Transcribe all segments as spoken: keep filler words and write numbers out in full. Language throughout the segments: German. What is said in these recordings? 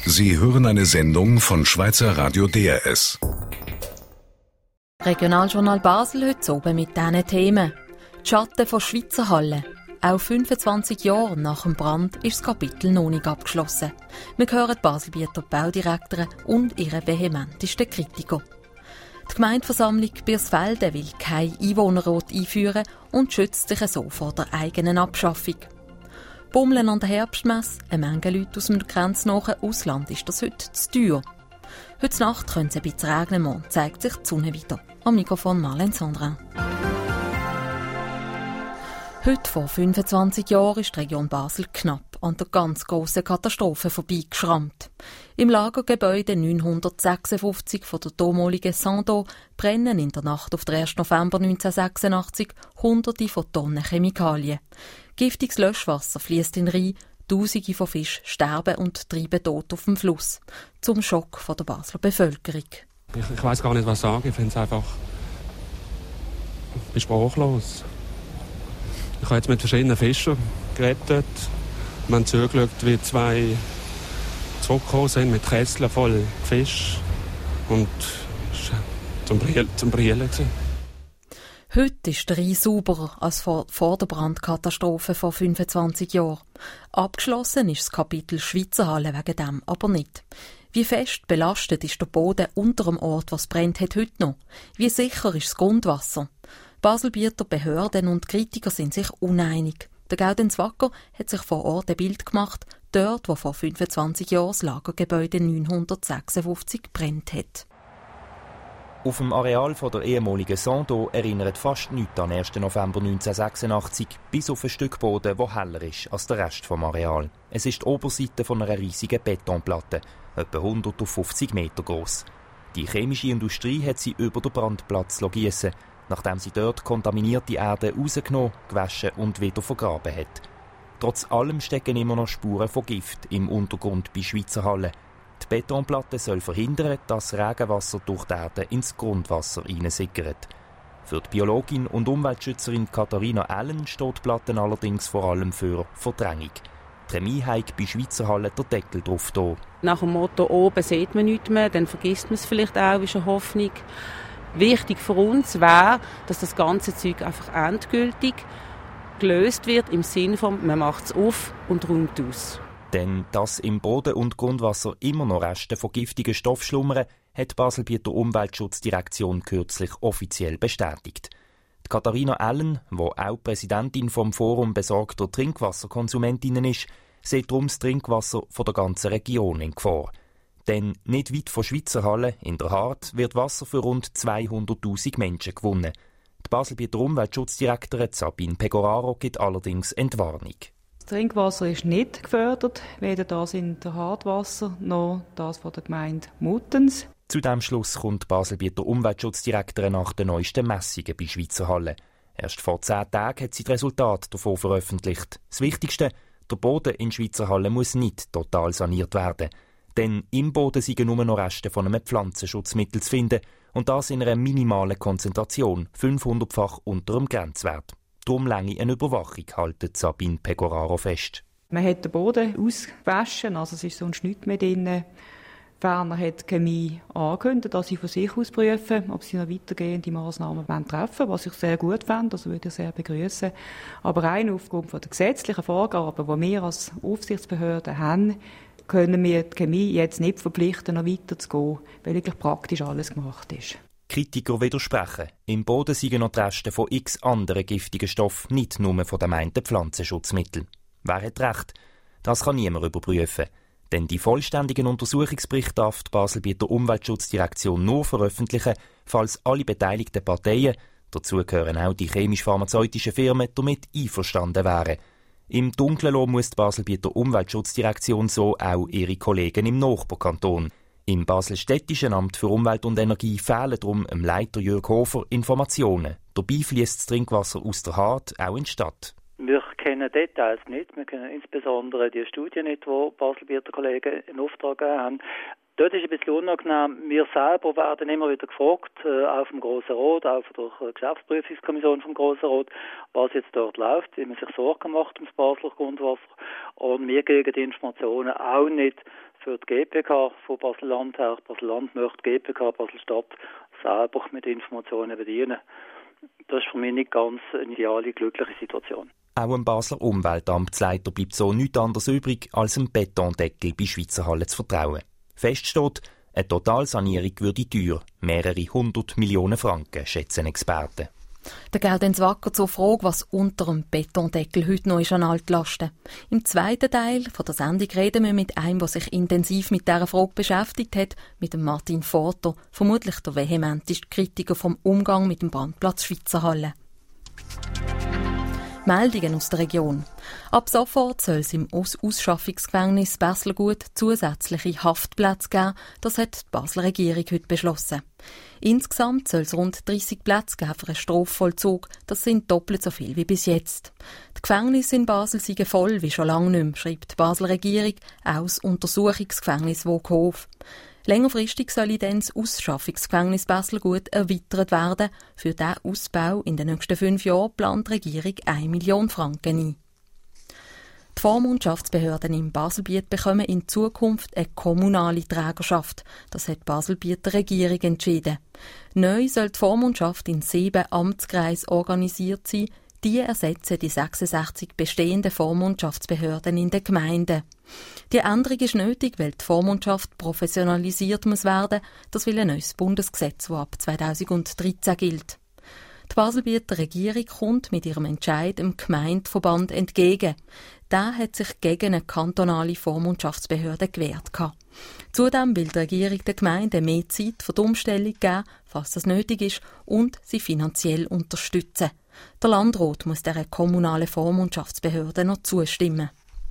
Sie hören eine Sendung von Schweizer Radio D R S. Regionaljournal Basel heute oben mit diesen Themen. Die Schatten von Schweizer Halle. Auch fünfundzwanzig Jahre nach dem Brand ist das Kapitel noch nicht abgeschlossen. Wir hören die Baselbieter Baudirektorin und ihre vehementesten Kritiker. Die Gemeindeversammlung Birsfelden will kein Einwohnerrat einführen und schützt sich so vor der eigenen Abschaffung. Bummeln an der Herbstmesse, eine Menge Leute aus dem grenznahen Ausland ist das heute zu teuer. Heute Nacht könnte es ein bisschen regnen, morgen zeigt sich die Sonne wieder. Am Mikrofon Marlene Sandrin. Heute vor fünfundzwanzig Jahren ist die Region Basel knapp an der ganz grossen Katastrophe vorbeigeschrammt. Im Lagergebäude neunhundertsechsundfünfzig von der damaligen Sando brennen in der Nacht auf den ersten November neunzehnhundertsechsundachtzig Hunderte von Tonnen Chemikalien. Giftiges Löschwasser fließt in den Rhein, Tausende von Fischen sterben und treiben tot auf dem Fluss. Zum Schock von der Basler Bevölkerung. Ich, ich weiss gar nicht, was sagen. Ich finde es einfach... Ich bin sprachlos. Ich habe jetzt mit verschiedenen Fischern geredet. Wir haben zugeschaut, wie zwei zurückgekommen sind mit Kesseln voll Fisch. Und es war zum Brillen. Zum Brillen. Heute ist der Rhein sauberer als vor, vor der Brandkatastrophe vor fünfundzwanzig Jahren. Abgeschlossen ist das Kapitel Schweizer Halle wegen dem aber nicht. Wie fest belastet ist der Boden unter dem Ort, was brennt hat heute noch? Wie sicher ist das Grundwasser? Baselbieter Behörden und Kritiker sind sich uneinig. Der Gaudenz Wacker hat sich vor Ort ein Bild gemacht, dort, wo vor fünfundzwanzig Jahren das Lagergebäude neunhundertsechsundfünfzig brennt hat. Auf dem Areal der ehemaligen Sando erinnert fast nichts an den ersten November neunzehnhundertsechsundachtzig, bis auf ein Stück Boden, das heller ist als der Rest des Areals. Es ist die Oberseite von einer riesigen Betonplatte, etwa hundertfünfzig Meter groß. Die chemische Industrie hat sie über den Brandplatz giessen, nachdem sie dort kontaminierte Erde rausgenommen, gewaschen und wieder vergraben hat. Trotz allem stecken immer noch Spuren von Gift im Untergrund bei Schweizer Halle. Die Betonplatte soll verhindern, dass Regenwasser durch die Erde ins Grundwasser hineinsickert. Für die Biologin und Umweltschützerin Katharina Allen steht die Platte allerdings vor allem für Verdrängung. Die Chemie hat bei Schweizer Halle den Deckel drauf da. Nach dem Motto «Oben sieht man nichts mehr», dann vergisst man es vielleicht auch, ist eine Hoffnung. Wichtig für uns wäre, dass das ganze Zeug einfach endgültig gelöst wird, im Sinne von, man macht es auf und räumt aus. Denn dass im Boden und Grundwasser immer noch Reste von giftigen Stoffen schlummern, hat die Baselbieter Umweltschutzdirektion kürzlich offiziell bestätigt. Die Katharina Allen, die auch Präsidentin vom Forum besorgter Trinkwasserkonsumentinnen ist, sieht darum das Trinkwasser von der ganzen Region in Gefahr. Denn nicht weit von Schweizer Halle, in der Hart, wird Wasser für rund zweihunderttausend Menschen gewonnen. Die Baselbieter Umweltschutzdirektorin Sabine Pegoraro gibt allerdings Entwarnung. Das Trinkwasser ist nicht gefördert, weder das in der Hartwasser noch das von der Gemeinde Muttens. Zu diesem Schluss kommt die Baselbieter Umweltschutzdirektorin nach den neuesten Messungen bei Schweizer Halle. Erst vor zehn Tagen hat sie das Resultat davon veröffentlicht. Das Wichtigste, der Boden in Schweizer Halle muss nicht total saniert werden. Denn im Boden sind nur noch Reste von einem Pflanzenschutzmittel zu finden und das in einer minimalen Konzentration, fünfhundertfach unter dem Grenzwert. Darum lange eine Überwachung, haltet Sabine Pegoraro fest. Man hat den Boden ausgewaschen, also es ist sonst nichts mehr drin. Ferner hat die Chemie angekündigt, dass sie von sich aus prüfen, ob sie noch weitergehende Massnahmen treffen wollen, was ich sehr gut fände, das würde ich sehr begrüßen. Aber rein aufgrund der gesetzlichen Vorgaben, die wir als Aufsichtsbehörde haben, können wir die Chemie jetzt nicht verpflichten, noch weiterzugehen, weil wirklich praktisch alles gemacht ist. Kritiker widersprechen. Im Boden seien noch die Reste von x anderen giftigen Stoffen, nicht nur von dem einen Pflanzenschutzmittel. Wer hat recht? Das kann niemand überprüfen. Denn die vollständigen Untersuchungsberichte darf die Baselbieter Umweltschutzdirektion nur veröffentlichen, falls alle beteiligten Parteien, dazu gehören auch die chemisch-pharmazeutischen Firmen, damit einverstanden wären. Im Dunkeln lassen muss die Baselbieter Umweltschutzdirektion so auch ihre Kollegen im Nachbarkanton. Im Baselstädtischen Amt für Umwelt und Energie fehlen darum dem Leiter Jürg Hofer Informationen. Dabei fließt das Trinkwasser aus der Hart auch in die Stadt. Wir kennen Details nicht. Wir kennen insbesondere die Studie nicht, die Baselbieter Kollegen in Auftrag gegeben haben. Dort ist ein bisschen unangenehm. Wir selber werden immer wieder gefragt, äh, auch vom Grossen Rat, auch von der Geschäftsprüfungskommission vom Grossen Rat, was jetzt dort läuft, wie man sich Sorgen macht ums Basler Grundwasser. Und wir kriegen die Informationen auch nicht für die G P K von Basel-Land her. Basel-Land möchte die G P K Basel-Stadt selber mit Informationen bedienen. Das ist für mich nicht ganz eine ideale, glückliche Situation. Auch dem Basler Umweltamtsleiter bleibt so nichts anderes übrig, als einem Betondeckel bei Schweizer Halle zu vertrauen. Fest steht, eine Totalsanierung würde teuer, mehrere hundert Millionen Franken, schätzen Experten. Der Gaudenz Wacker zur Frage, was unter dem Betondeckel heute noch ist an Altlasten. Im zweiten Teil von der Sendung reden wir mit einem, der sich intensiv mit dieser Frage beschäftigt hat, mit dem Martin Forter, vermutlich der vehementeste Kritiker vom Umgang mit dem Brandplatz Schweizer Halle. Meldungen aus der Region. Ab sofort soll es im Aus- Ausschaffungsgefängnis Baslergut zusätzliche Haftplätze geben. Das hat die Basler Regierung heute beschlossen. Insgesamt soll es rund dreissig Plätze geben für einen Strafvollzug. Das sind doppelt so viel wie bis jetzt. Die Gefängnisse in Basel seien voll wie schon lange nicht mehr, schreibt die Basler Regierung aus Untersuchungsgefängnis Woghof. Längerfristig soll dann das Ausschaffungsgefängnis Baslergut erweitert werden. Für diesen Ausbau in den nächsten fünf Jahren plant die Regierung eine Million Franken ein. Die Vormundschaftsbehörden im Baselbiet bekommen in Zukunft eine kommunale Trägerschaft. Das hat die Baselbieter Regierung entschieden. Neu soll die Vormundschaft in sieben Amtskreisen organisiert sein. Die ersetzen die sechsundsechzig bestehenden Vormundschaftsbehörden in den Gemeinden. Die Änderung ist nötig, weil die Vormundschaft professionalisiert muss werden. Das will ein neues Bundesgesetz, das ab zweitausenddreizehn gilt. Die Baselbieter Regierung kommt mit ihrem Entscheid dem Gemeindeverband entgegen. Der hat sich gegen eine kantonale Vormundschaftsbehörde gewehrt. Zudem will die Regierung der Gemeinde mehr Zeit für die Umstellung geben, falls das nötig ist, und sie finanziell unterstützen. Der Landrat muss dieser kommunalen Vormundschaftsbehörde noch zustimmen.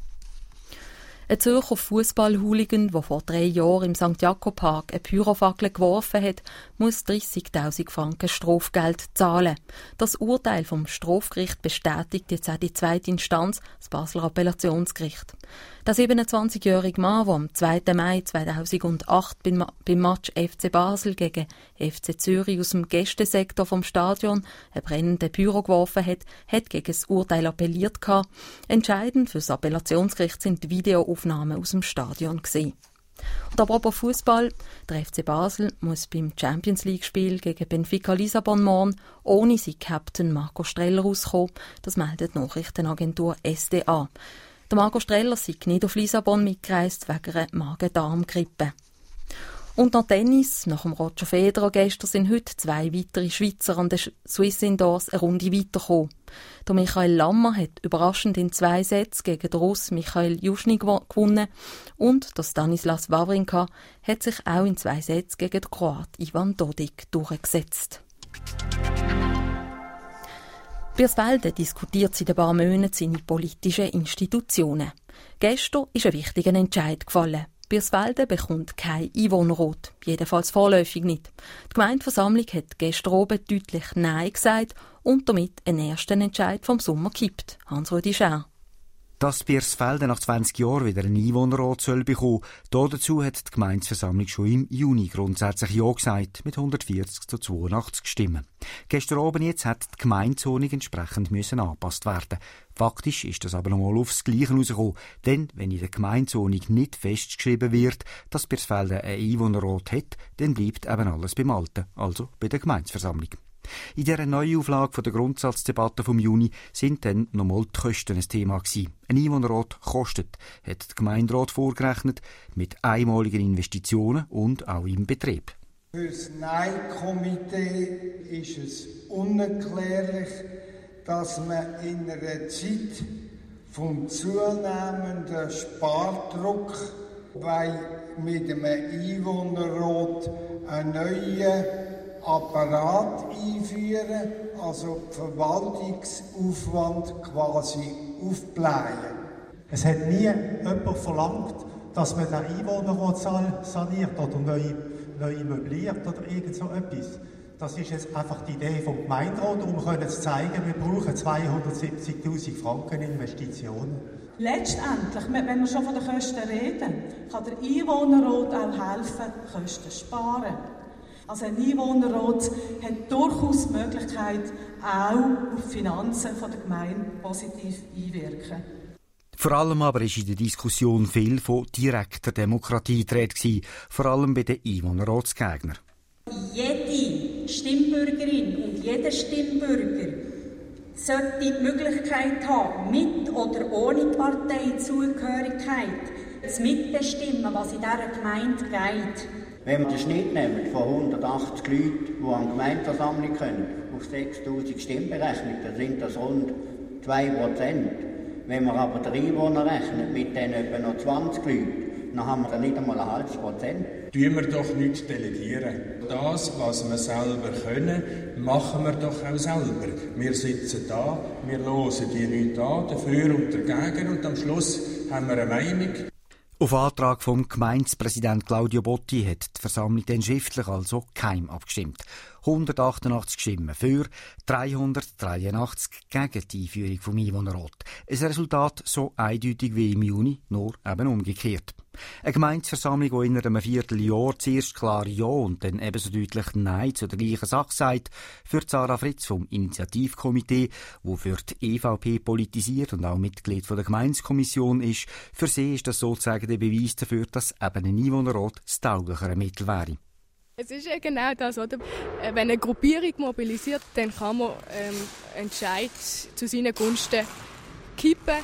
Ein Zürcher Fußball-Hooligan, der vor drei Jahren im Sankt Jakob Park eine Pyrofackel geworfen hat, muss dreissigtausend Franken Strafgeld zahlen. Das Urteil vom Strafgericht bestätigt jetzt auch die zweite Instanz, das Basler Appellationsgericht. Der siebenundzwanzigjährige Mann, der am zweiten Mai zweitausendacht beim, beim Match F C Basel gegen F C Zürich aus dem Gästesektor vom Stadion einen brennenden Pyro geworfen hat, hat gegen das Urteil appelliert gehabt. Entscheidend für das Appellationsgericht sind die Videoaufnahmen aus dem Stadion gewesen. Und apropos Fußball, der F C Basel muss beim Champions-League-Spiel gegen Benfica Lissabon morgen ohne seinen Captain Marco Streller rauskommen. Das meldet die Nachrichtenagentur S D A. Der Marco Streller sei nicht auf Lissabon mitgereist wegen einer Magen-Darm-Grippe. Und noch Tennis. Nach dem Roger Federer gestern sind heute zwei weitere Schweizer an den Swiss Indoors eine Runde weitergekommen. Der Michael Lammer hat überraschend in zwei Sätzen gegen den Russ Michael Juschny gewonnen und der Stanislas Wawrinka hat sich auch in zwei Sätzen gegen den Kroat Ivan Dodig durchgesetzt. Birsfelde diskutiert seit ein paar Monaten seine politischen Institutionen. Gestern ist ein wichtiger Entscheid gefallen. Birsfelde bekommt kein Einwohnerrat, jedenfalls vorläufig nicht. Die Gemeindeversammlung hat gestern Abend deutlich Nein gesagt und damit einen ersten Entscheid vom Sommer gekippt. Hans-Rudi Schär. Dass Birsfelde nach zwanzig Jahren wieder einen Einwohnerrat soll bekommen, dazu hat die Gemeindeversammlung schon im Juni grundsätzlich Ja gesagt, mit hundertvierzig zu zweiundachtzig Stimmen. Gestern Abend jetzt hat die Gemeindezonung entsprechend müssen angepasst werden. Faktisch ist das aber noch mal aufs Gleiche herausgekommen, denn wenn in der Gemeindezonung nicht festgeschrieben wird, dass Birsfelde einen Einwohnerrat hat, dann bleibt eben alles beim Alten, also bei der Gemeindeversammlung. In dieser Neuauflage der Grundsatzdebatte vom Juni sind dann nochmal die Kosten ein Thema gewesen. Ein Einwohnerrat kostet, hat der Gemeinderat vorgerechnet, mit einmaligen Investitionen und auch im Betrieb. Für das Nein-Komitee ist es unerklärlich, dass man in einer Zeit vom zunehmenden Spardruck mit einem Einwohnerrat einen neuen Apparat einführen, also Verwaltungsaufwand quasi aufblähen. Es hat nie jemand verlangt, dass man den Einwohnerrat saniert oder neu, neu möbliert oder irgend so etwas. Das ist jetzt einfach die Idee vom Gemeinderat, um zu zeigen, wir brauchen zweihundertsiebzigtausend Franken Investitionen. Letztendlich, wenn wir schon von den Kosten reden, kann der Einwohnerrat auch helfen, Kosten zu sparen. Also ein Einwohnerrat hat durchaus die Möglichkeit, auch auf die Finanzen der Gemeinde positiv einwirken. Vor allem aber war in der Diskussion viel von direkter Demokratie die Rede, vor allem bei den Einwohnerratsgegnern. Jede Stimmbürgerin und jeder Stimmbürger sollte die Möglichkeit haben, mit oder ohne Parteizugehörigkeit zu mitbestimmen, was in dieser Gemeinde geht. Wenn wir den Schnitt nehmen von hundertachtzig Leuten, die an die Gemeindeversammlung können, auf sechstausend Stimmen berechnet, dann sind das rund zwei Prozent. Wenn wir aber den Einwohner rechnen, mit den etwa noch zwanzig Leuten, dann haben wir dann nicht einmal ein halbes Prozent. Tun wir doch nicht delegieren. Das, was wir selber können, machen wir doch auch selber. Wir sitzen da, wir hören die Leute an, dafür und dagegen, und am Schluss haben wir eine Meinung. Auf Antrag vom Gemeindepräsident Claudio Botti hat die Versammlung dann schriftlich also geheim abgestimmt. hundertachtundachtzig Stimmen für, dreihundertdreiundachtzig gegen die Einführung vom Einwohnerrat. Ein Resultat so eindeutig wie im Juni, nur eben umgekehrt. Eine Gemeindeversammlung, die in einem Vierteljahr zuerst klar Ja und dann ebenso deutlich Nein zu der gleichen Sache sagt, für Sarah Fritz vom Initiativkomitee, wo für die E V P politisiert und auch Mitglied der Gemeindekommission ist, für sie ist das sozusagen der Beweis dafür, dass eben ein Einwohnerrat das tauglichere Mittel wäre. Es ist ja genau das, oder? Wenn eine Gruppierung mobilisiert, dann kann man ähm, Entscheid zu seinen Gunsten kippen,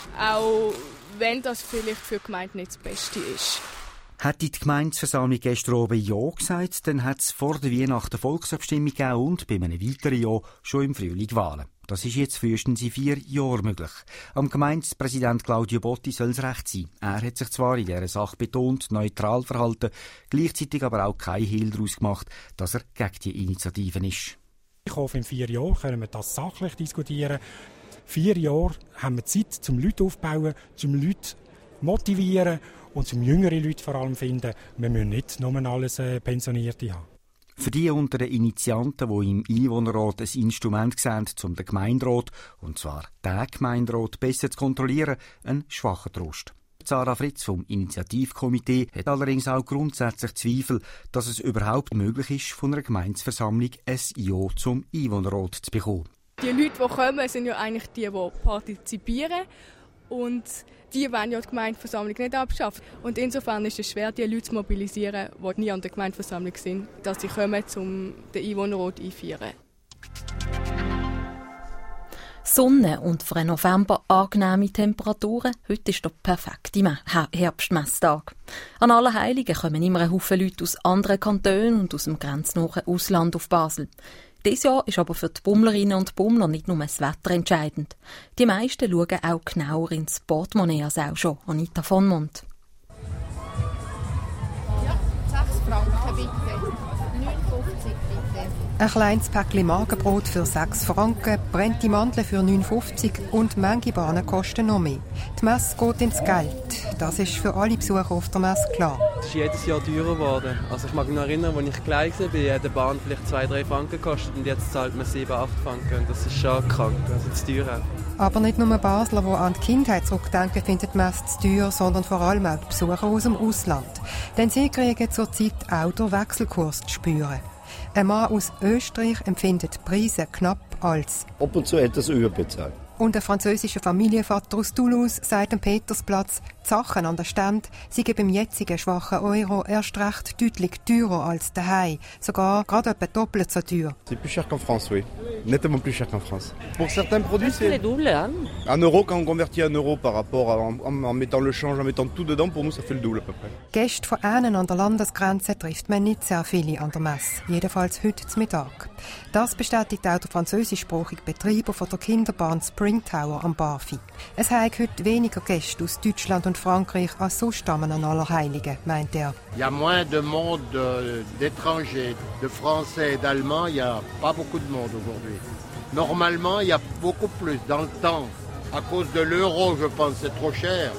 auch wenn das vielleicht für die Gemeinde nicht das Beste ist. Hätte die Gemeindeversammlung gestern oben Ja gesagt, dann hat es vor der Weihnachten Volksabstimmung gegeben und bei einem weiteren Ja schon im Frühling Wahlen. Das ist jetzt frühestens in vier Jahren möglich. Am Gemeindepräsident Claudio Botti soll es recht sein. Er hat sich zwar in dieser Sache betont neutral verhalten, gleichzeitig aber auch kein Hehl daraus gemacht, dass er gegen die Initiativen ist. Ich hoffe, in vier Jahren können wir das sachlich diskutieren. Vier Jahre haben wir Zeit, zum Leute aufbauen, zum Leute motivieren und zum jüngere Leute vor allem finden. Wir müssen nicht nur alles äh, Pensionierte haben. Für die unter den Initianten, die im Einwohnerrat ein Instrument sehen, um den Gemeinderat, und zwar den Gemeinderat, besser zu kontrollieren, ein schwacher Trost. Sarah Fritz vom Initiativkomitee hat allerdings auch grundsätzlich Zweifel, dass es überhaupt möglich ist, von einer Gemeindeversammlung ein Ja zum Einwohnerrat zu bekommen. Die Leute, die kommen, sind ja eigentlich die, die partizipieren. Und die wollen ja die Gemeindeversammlung nicht abschaffen. Und insofern ist es schwer, die Leute zu mobilisieren, die nie an der Gemeindeversammlung sind, dass sie kommen, um den Einwohnerrat einzuführen. Sonne und für einen November angenehme Temperaturen. Heute ist der perfekte Herbstmesstag. An Allerheiligen kommen immer ein Haufen Leute aus anderen Kantonen und aus dem grenznahen Ausland auf Basel. Dieses Jahr ist aber für die Bummlerinnen und Bummler nicht nur das Wetter entscheidend. Die meisten schauen auch genauer ins Portemonnaie als auch schon. Anita von Mont. Ja, sechs Franken bitte. neun fünfzig bitte. Ein kleines Päckchen Magenbrot für sechs Franken, brennte Mandeln für neun fünfzig und manche Bahnen kosten noch mehr. Die Messe geht ins Geld. Das ist für alle Besucher auf der Messe klar. Es ist jedes Jahr teurer geworden. Also ich mag mich noch erinnern, als ich klein war, bei jeder Bahn vielleicht zwei, drei Franken gekostet und jetzt zahlt man sieben, acht Franken. Und das ist schon krank, also zu teuer. Aber nicht nur Basler, die an die Kindheit zurückdenken, finden die Messe zu teuer, sondern vor allem auch die Besucher aus dem Ausland. Denn sie kriegen zurzeit auch den Wechselkurs zu spüren. Ein Mann aus Österreich empfindet die Preise knapp als ab und zu etwas überbezahlt. Und ein französischer Familienvater aus Toulouse sagt am Petersplatz, die Sachen an der Stand seien beim jetzigen schwachen Euro erst recht deutlich teurer als daheim. Sogar gerade etwa doppelt so teuer. C'est plus cher qu'en France, oui. Nettement plus cher qu'en France. Pour certains produits, c'est double, hein? Un euro quand on convertit un euro par rapport à, en, en mettant le change, en mettant tout dedans, pour nous, ça fait le double à peu près. Gäste von einem an der Landesgrenze trifft man nicht sehr viele an der Messe. Jedenfalls heute zum Mittag. Das bestätigt auch der französischsprachige Betreiber von der Kinderbahn Spring Tower am Barfi. Es haben heute weniger Gäste aus Deutschland und Frankreich als sonst an Allerheiligen, meint er. Il y a moins de monde d'étrangers, de Français et d'Allemands. Il y a pas beaucoup de monde aujourd'hui. Normalement, il y a beaucoup plus dans le temps. À cause de l'euro, je pense, c'est trop cher.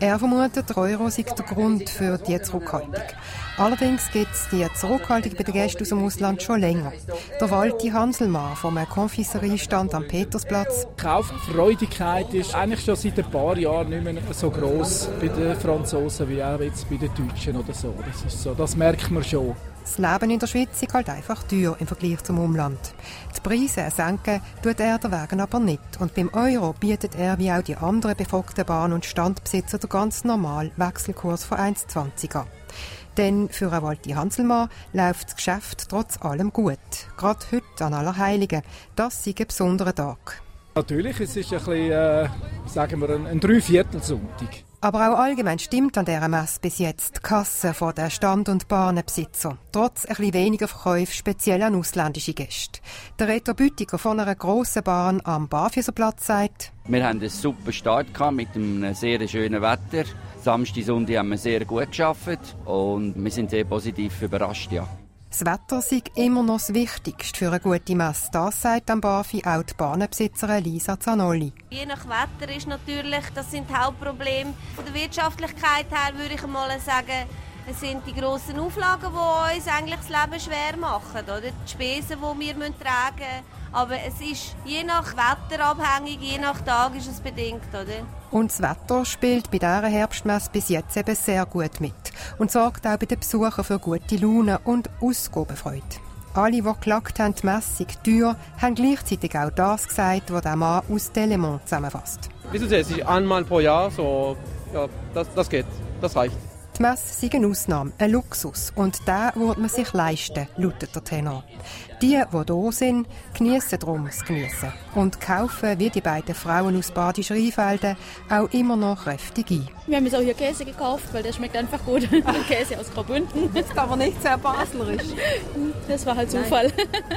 Er vermutet, der Euro sei der Grund für die Zurückhaltung. Allerdings gibt es die Zurückhaltung bei den Gästen aus dem Ausland schon länger. Der Walti Hanselmann vom Konfiseriestand am Petersplatz. Die Kauffreudigkeit ist eigentlich schon seit ein paar Jahren nicht mehr so gross bei den Franzosen wie auch jetzt bei den Deutschen oder so. Das ist so, das merkt man schon. Das Leben in der Schweiz ist halt einfach teuer im Vergleich zum Umland. Die Preise senken tut er der Wegen aber nicht. Und beim Euro bietet er wie auch die anderen befragten Bahn- und Standbesitzer den ganz normalen Wechselkurs von eins Komma zwanzig an. Denn für einen Walti Hanselmann läuft das Geschäft trotz allem gut. Gerade heute an Allerheiligen. Das ist ein besonderer Tag. Natürlich, es ist ein bisschen, äh, sagen wir, ein, ein Dreiviertelsonntag. Aber auch allgemein stimmt an dieser Messe bis jetzt die Kasse von den Stand- und Bahnenbesitzer. Trotz ein bisschen weniger Verkäufe, speziell an ausländische Gäste. Der Reto Büttiger von einer grossen Bahn am Barfüßerplatz sagt: Wir hatten einen super Start mit einem sehr schönen Wetter. Samstag, Sonntag haben wir sehr gut gearbeitet und wir sind sehr positiv überrascht. Ja. Das Wetter sei immer noch das Wichtigste für eine gute Messe. Das sagt am Barfi auch die Bahnenbesitzerin Lisa Zanolli. Je nach Wetter ist natürlich, das sind die Hauptprobleme. Von der Wirtschaftlichkeit her würde ich mal sagen, es sind die grossen Auflagen, die uns eigentlich das Leben schwer machen. Oder? Die Spesen, die wir tragen müssen. Aber es ist je nach Wetter abhängig, je nach Tag ist es bedingt. Oder? Und das Wetter spielt bei dieser Herbstmesse bis jetzt eben sehr gut mit und sorgt auch bei den Besuchern für gute Laune und Ausgabenfreude. Alle, die geklagt haben, die Messe sei teuer, haben gleichzeitig auch das gesagt, was der Mann aus Telemont zusammenfasst. Wissen Sie, es ist einmal pro Jahr, so, ja, das, das geht, das reicht. Die Messe sei eine Ausnahme, ein Luxus, und den würde man sich leisten, lautet der Tenor. Die, die hier sind, geniessen darum das Geniessen und kaufen, wie die beiden Frauen aus Badisch Rheinfelden, auch immer noch kräftig ein. Wir haben jetzt auch hier Käse gekauft, weil der schmeckt einfach gut. Käse aus Graubünden. Das ist aber nicht sehr baslerisch. Das war halt Zufall.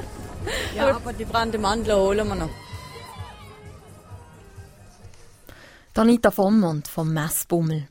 Ja, aber die brannte Mandel holen wir noch. Anita Vommond vom Messbummel.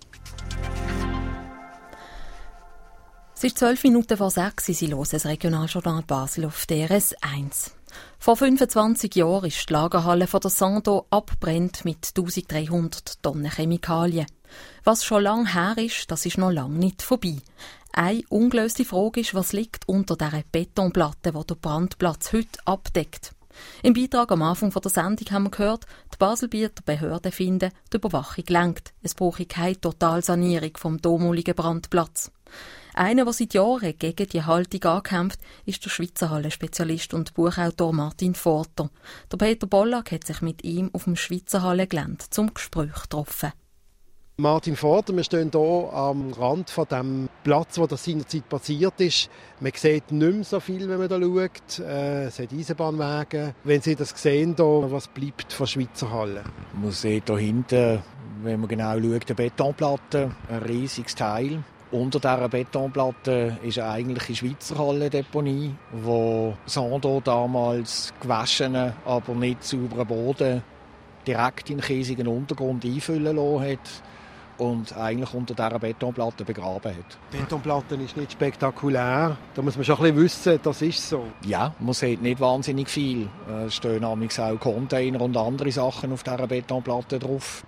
Es ist zwölf Minuten vor sechs, Sie hören das Regionaljournal Basel auf D R S eins. Vor fünfundzwanzig Jahren ist die Lagerhalle von der Sando abbrennt mit eintausenddreihundert Tonnen Chemikalien. Was schon lange her ist, das ist noch lange nicht vorbei. Eine ungelöste Frage ist, was liegt unter dieser Betonplatte, die der Brandplatz heute abdeckt. Im Beitrag am Anfang der Sendung haben wir gehört, die Baselbieter Behörden finden, die Überwachung lenkt. Es brauche keine Totalsanierung vom damaligen Brandplatz. Einer, der seit Jahren gegen die Haltung ankämpft, ist der Schweizer Halle-Spezialist und Buchautor Martin Forter. Der Peter Bollack hat sich mit ihm auf dem Schweizer Halle-Gelände zum Gespräch getroffen. Martin Forter, wir stehen hier am Rand von dem Platz, wo das seinerzeit passiert ist. Man sieht nicht mehr so viel, wenn man hier schaut. Äh, es hat Eisenbahnwege. Wenn Sie das sehen, hier, was bleibt von Schweizer Halle? Man sieht hier hinten, wenn man genau schaut, eine Betonplatte, ein riesiges Teil. Unter dieser Betonplatte ist eine eigentliche Schweizer Hallendeponie, wo Sando damals gewaschenen, aber nicht sauberen Boden direkt in den käsigen Untergrund einfüllen lassen hat und eigentlich unter dieser Betonplatte begraben hat. Die Betonplatte ist nicht spektakulär. Da muss man schon ein bisschen wissen, das ist so. Ja, man sieht nicht wahnsinnig viel. Es stehen nämlich auch Container und andere Sachen auf dieser Betonplatte drauf.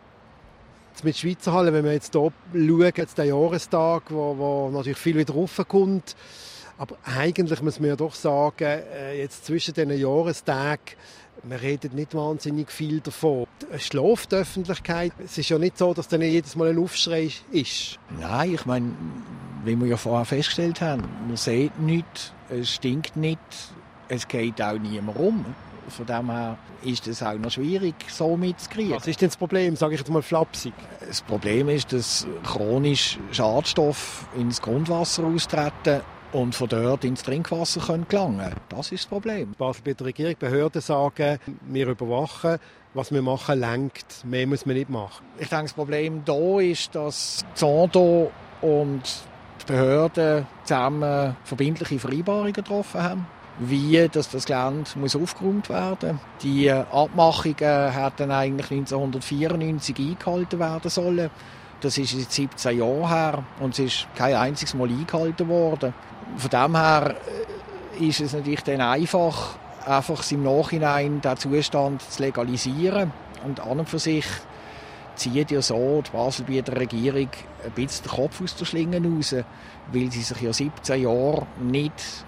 Mit Schweizer Halle, wenn wir jetzt hier schauen, jetzt der Jahrestag, wo, wo natürlich viel wieder raufkommt. Aber eigentlich muss man ja doch sagen, jetzt zwischen diesen Jahrestagen, wir reden nicht wahnsinnig viel davon. Es schläft die Öffentlichkeit. Es ist ja nicht so, dass dann jedes Mal ein Aufschrei ist. Nein, ich meine, wie wir ja vorher festgestellt haben, man sieht nichts, es stinkt nicht, es geht auch niemand rum. Von dem her ist es auch noch schwierig, so mitzukriegen. Was ist denn das Problem, sage ich jetzt mal flapsig? Das Problem ist, dass chronisch Schadstoffe ins Grundwasser austreten und von dort ins Trinkwasser können gelangen. Das ist das Problem. Die Baselbieter Regierung, Behörden sagen, wir überwachen, was wir machen, lenkt. Mehr muss man nicht machen. Ich denke, das Problem hier ist, dass die Sando und die Behörden zusammen verbindliche Vereinbarungen getroffen haben, wie dass das Gelände muss aufgeräumt werden muss. Die Abmachungen hätten eigentlich neunzehnhundertvierundneunzig eingehalten werden sollen. Das ist jetzt siebzehn Jahre her und es ist kein einziges Mal eingehalten worden. Von dem her ist es natürlich dann einfach, einfach im Nachhinein den Zustand zu legalisieren und an und für sich zieht ja so die Baselbieter Regierung ein bisschen den Kopf aus der Schlinge raus, weil sie sich ja siebzehn Jahre nicht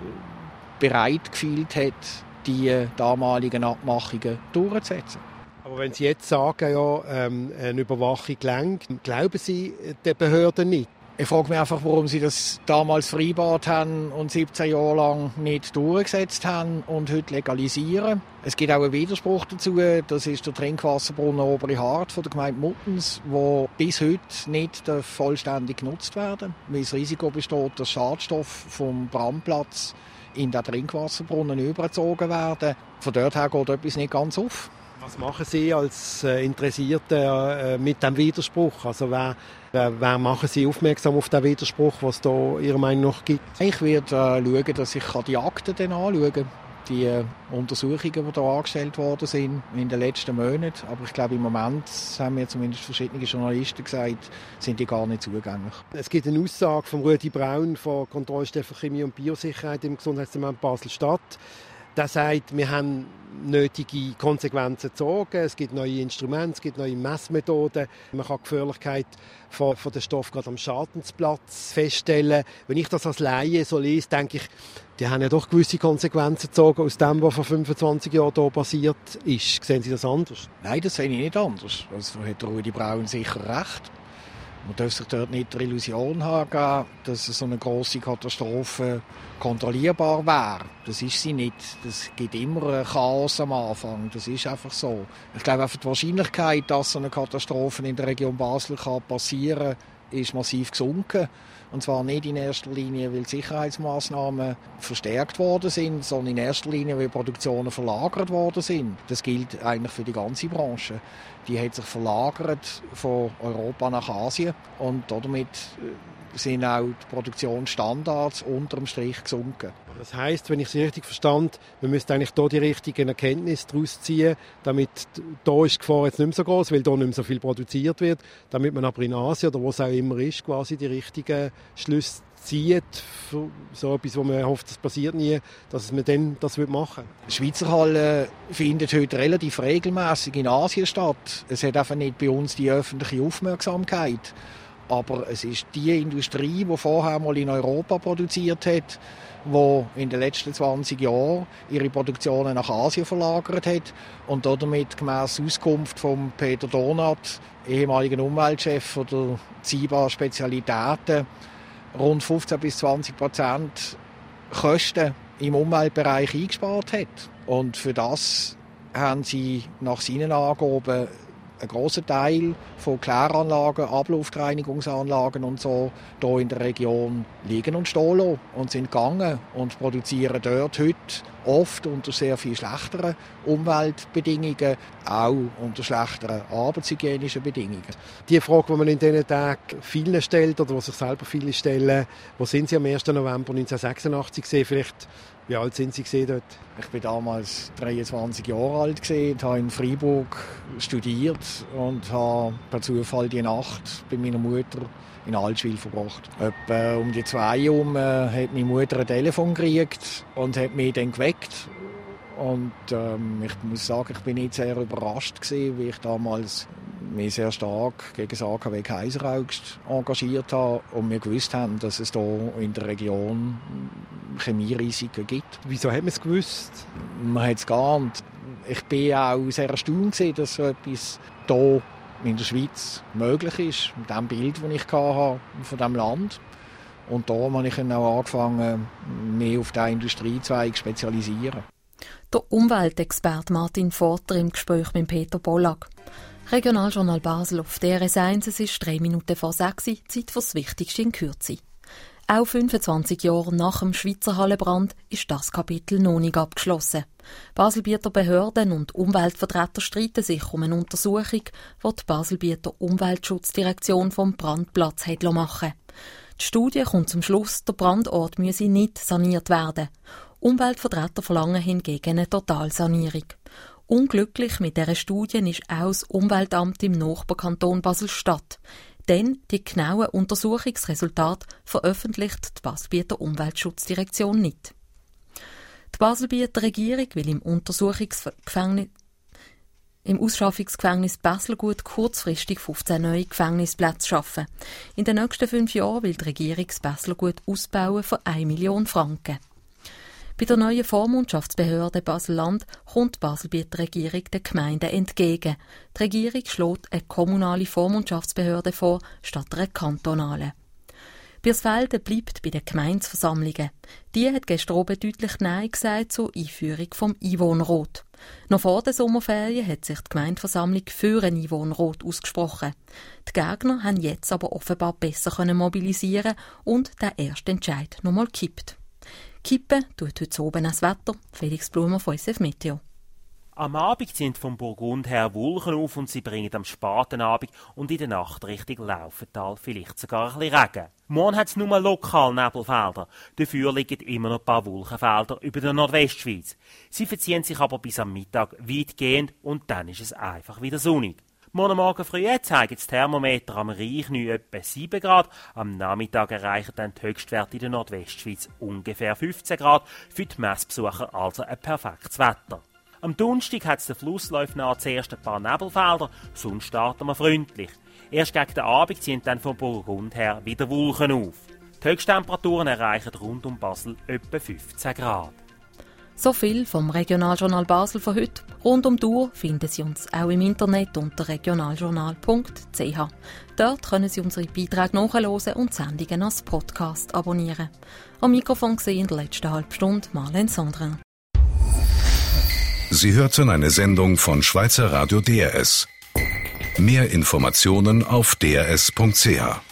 bereit gefühlt hat, die damaligen Abmachungen durchzusetzen. Aber wenn Sie jetzt sagen, ja, ähm, eine Überwachung lenkt, glauben Sie den Behörden nicht? Ich frage mich einfach, warum sie das damals vereinbart haben und siebzehn Jahre lang nicht durchgesetzt haben und heute legalisieren. Es gibt auch einen Widerspruch dazu. Das ist der Trinkwasserbrunnen Obere Hart von der Gemeinde Muttens, der bis heute nicht vollständig genutzt werden darf, weil das Risiko besteht, dass Schadstoffe vom Brandplatz in den Trinkwasserbrunnen übergezogen werden. Von dort her geht etwas nicht ganz auf. Was machen Sie als äh, Interessierte äh, mit dem Widerspruch? Also wer, wer, wer machen Sie aufmerksam auf den Widerspruch, was es da Ihrer Meinung nach gibt? Ich werde äh, schauen, dass ich die Akten dann anschauen kann. Die äh, Untersuchungen, die hier angestellt worden sind in den letzten Monaten. Aber ich glaube, im Moment, haben mir zumindest verschiedene Journalisten gesagt, sind die gar nicht zugänglich. Es gibt eine Aussage von Rudi Braun von Kontrollstelle für Chemie und Biosicherheit im Gesundheitsamt Basel-Stadt. Der sagt, wir haben nötige Konsequenzen gezogen. Es gibt neue Instrumente, es gibt neue Messmethoden. Man kann die Gefährlichkeit von, von dem Stoff gerade am Schadensplatz feststellen. Wenn ich das als Laie so lese, denke ich, die haben ja doch gewisse Konsequenzen gezogen aus dem, was vor fünfundzwanzig Jahren hier passiert ist. Sehen Sie das anders? Nein, das sehe ich nicht anders. Also hat Rudi Braun sicher recht. Man darf sich dort nicht die Illusion haben, dass so eine grosse Katastrophe kontrollierbar wäre. Das ist sie nicht. Das gibt immer ein Chaos am Anfang. Das ist einfach so. Ich glaube, einfach die Wahrscheinlichkeit, dass so eine Katastrophe in der Region Basel passieren kann, ist massiv gesunken. Und zwar nicht in erster Linie, weil Sicherheitsmaßnahmen verstärkt worden sind, sondern in erster Linie, weil Produktionen verlagert worden sind. Das gilt eigentlich für die ganze Branche. Die hat sich verlagert von Europa nach Asien und damit sind auch die Produktionsstandards unterm Strich gesunken. Das heisst, wenn ich Sie richtig verstand, wir müssen eigentlich hier die richtigen Erkenntnisse daraus ziehen, damit hier ist die Gefahr jetzt nicht mehr so groß, weil hier nicht mehr so viel produziert wird, damit man aber in Asien oder wo es auch immer ist, quasi die richtigen Schlüsse zieht für so etwas, wo man hofft, das passiert nie, dass man dann das machen will. Die Schweizer Halle findet heute relativ regelmäßig in Asien statt. Es hat einfach nicht bei uns die öffentliche Aufmerksamkeit. Aber es ist die Industrie, die vorher mal in Europa produziert hat, die in den letzten zwanzig Jahren ihre Produktionen nach Asien verlagert hat und damit gemäss Auskunft von Peter Donat, ehemaligen Umweltchef der Z I B A Spezialitäten, rund fünfzehn bis zwanzig Prozent Kosten im Umweltbereich eingespart hat. Und für das haben sie nach seinen Angaben einen grossen Teil von Kläranlagen, Abluftreinigungsanlagen und so hier in der Region liegen und stehen lassen und sind gegangen und produzieren dort heute oft unter sehr viel schlechteren Umweltbedingungen, auch unter schlechteren arbeitshygienischen Bedingungen. Die Frage, die man in diesen Tagen vielen stellt oder die sich selber viele stellen, wo sind Sie am ersten November neunzehnhundertsechsundachtzig gesehen? Vielleicht, wie alt sind Sie gesehen dort? Ich war damals dreiundzwanzig Jahre alt und habe in Freiburg studiert und habe per Zufall die Nacht bei meiner Mutter in Altschwil verbracht. Etwa um die zwei Uhr äh, hat meine Mutter ein Telefon gekriegt und hat mich dann geweckt. Und ähm, ich muss sagen, ich bin nicht sehr überrascht gewesen, weil ich damals mich sehr stark gegen das A K W Kaiseraugst engagiert habe und wir gewusst haben, dass es hier in der Region Chemierisiken gibt. Wieso hat man es gewusst? Man hat es geahnt. Ich war auch sehr erstaunt, dass so etwas hier in der Schweiz möglich ist, mit dem Bild, das ich hatte von diesem Land. Und da habe ich dann auch angefangen, mich auf diesen Industriezweig zu spezialisieren. Der Umweltexperte Martin Forter im Gespräch mit Peter Pollack. Regionaljournal Basel auf D R S eins, es ist drei Minuten vor sechs, Zeit für das Wichtigste in Kürze. Auch fünfundzwanzig Jahre nach dem Schweizer Hallenbrand ist das Kapitel noch nicht abgeschlossen. Baselbieter Behörden und Umweltvertreter streiten sich um eine Untersuchung, die die Baselbieter Umweltschutzdirektion vom Brandplatz hat machen. Die Studie kommt zum Schluss, der Brandort müsse nicht saniert werden. Umweltvertreter verlangen hingegen eine Totalsanierung. Unglücklich mit dieser Studie ist auch das Umweltamt im Nachbarkanton Basel-Stadt. Denn die genauen Untersuchungsresultate veröffentlicht die Baselbieter Umweltschutzdirektion nicht. Die Baselbieter Regierung will im Untersuchungsgefängnis im Ausschaffungsgefängnis Besselgut kurzfristig fünfzehn neue Gefängnisplätze schaffen. In den nächsten fünf Jahren will die Regierung das Besselgut ausbauen für eine Million Franken. Bei der neuen Vormundschaftsbehörde Basel-Land kommt die Baselbieter Regierung den Gemeinden entgegen. Die Regierung schlägt eine kommunale Vormundschaftsbehörde vor, statt einer kantonalen. Birsfelden bleibt bei den Gemeindeversammlungen. Die hat gestern oben deutlich Nein gesagt zur Einführung vom Einwohnerrat. Noch vor den Sommerferien hat sich die Gemeindeversammlung für einen Einwohnerrat ausgesprochen. Die Gegner haben jetzt aber offenbar besser mobilisieren und den ersten Entscheid nochmal gekippt. Kippen tut heute oben das Wetter. Felix Blumer von S F Meteo. Am Abend sind vom Burgund her Wolken auf und sie bringen am späten Abend und in der Nacht Richtung Laufental vielleicht sogar ein bisschen Regen. Morgen hat es nur lokal Nebelfelder. Dafür liegen immer noch ein paar Wolkenfelder über der Nordwestschweiz. Sie verziehen sich aber bis am Mittag weitgehend und dann ist es einfach wieder sonnig. Morgen Morgen früh zeigen das Thermometer am Reichneu etwa sieben Grad. Am Nachmittag erreichen dann die Höchstwerte in der Nordwestschweiz ungefähr fünfzehn Grad. Für die Messbesucher also ein perfektes Wetter. Am Donnerstag hat es den Flussläufen nach zuerst ein paar Nebelfelder, sonst starten wir freundlich. Erst gegen den Abend ziehen dann vom Burgund her wieder Wolken auf. Die Höchsttemperaturen erreichen rund um Basel etwa fünfzehn Grad. So viel vom Regionaljournal Basel von heute. Rund um die Uhr finden Sie uns auch im Internet unter regionaljournal punkt c h. Dort können Sie unsere Beiträge nachhören und Sendungen als Podcast abonnieren. Am Mikrofon war in der letzten halben Stunde Marlene Sandrin. Sie hörten eine Sendung von Schweizer Radio D R S. Mehr Informationen auf d r s punkt c h.